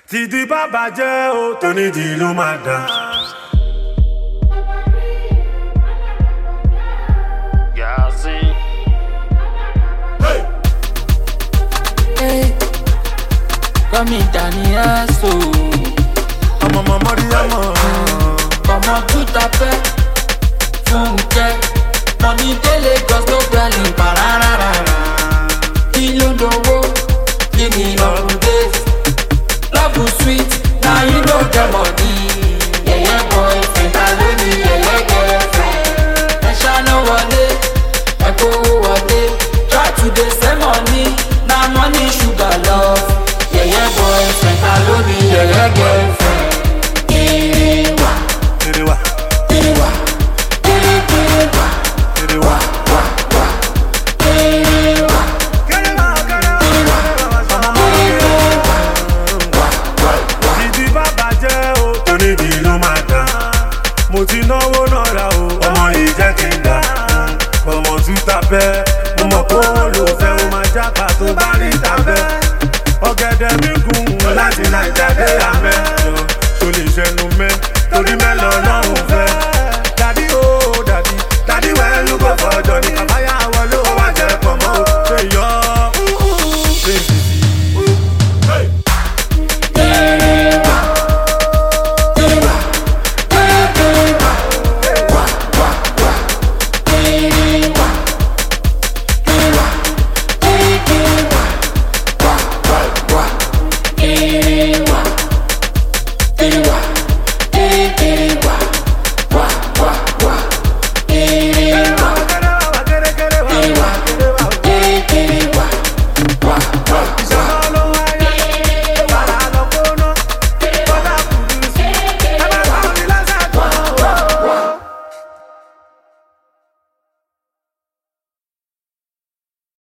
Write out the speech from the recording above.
Tìdí bàbá jẹ́ o, tónídìí ló máa dà. Kọ́mi dání ẹ̀sọ́. Ọmọ Mọ́ríyámọ̀. Ọmọ túta fẹ́ Fúnkẹ́. Money dey Lagos no gbẹ̀lì pàràràrà. Kí ló dowó? Kí ni lọ́rùn days? Love sweet, na you no get money. Yẹ̀yẹ́ boyfriend, ta ló ní yẹ̀yẹ́ girlfriend? Ẹ ṣáná wọlé, ẹ kówó wọlé. Try to dey send money, na money sugar love. Yẹ̀yẹ́ boyfriend, ta ló ní yẹ̀yẹ́ girlfriend?